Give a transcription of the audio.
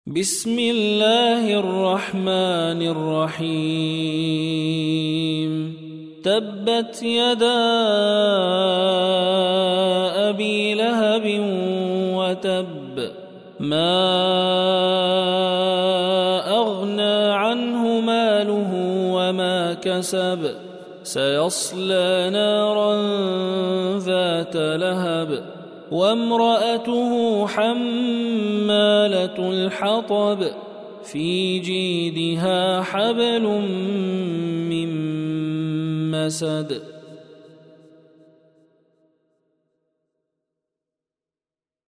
بسم الله الرحمن الرحيم تبت يدا أبي لهب وتب ما أغنى عنه ماله وما كسب سيصلى نارا ذات لهب وامرأته حمالة الحطب في جيدها حبل من مسد